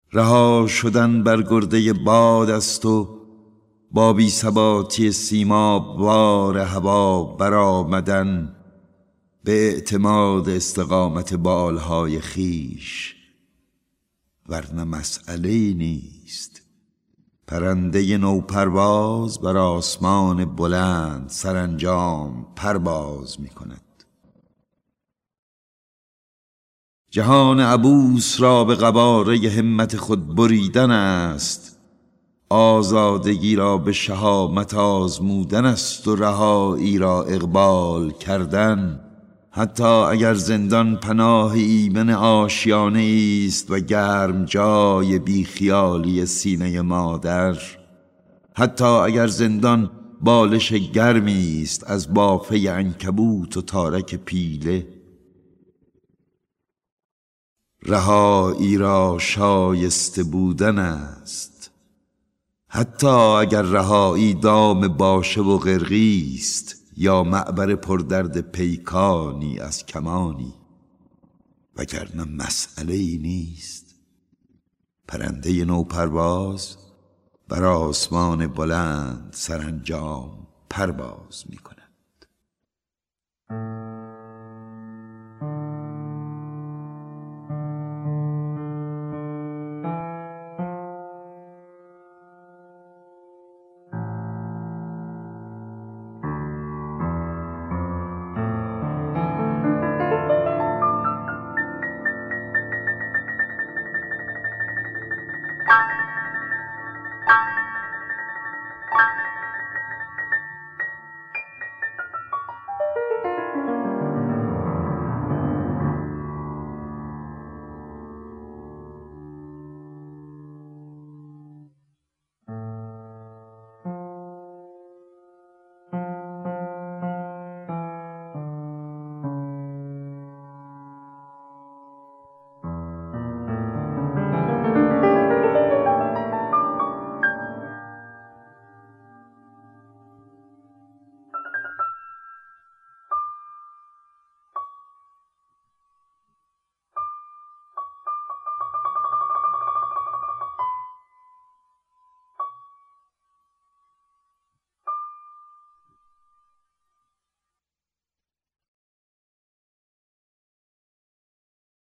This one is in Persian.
رها شدن بر گرده باد است و با بی ثباتی سیماب وار هوا برآمدن به اعتماد استقامت بالهای خیش. ورنه مسئله‌ای نیست. پرنده نوپرواز بر آسمان بلند سرانجام پرواز می کند. جهان عبوس را به قباره همت خود بریدن است. آزادگی را به شهامت آزمودن است و رهایی را اقبال کردن. حتی اگر زندان پناه ایمن آشیانه است و گرم جای بیخیالی سینه مادر، حتی اگر زندان بالش گرمی است از بافه عنکبوت و تارک پیله، رهایی را شایسته بودن است. حتی اگر رهایی دام باشه و قرقی است یا معبر پردرد پیکانی از کمانی، وگرنه مسئله‌ای نیست. پرنده نوپرواز بر آسمان بلند سرانجام پرواز می کند.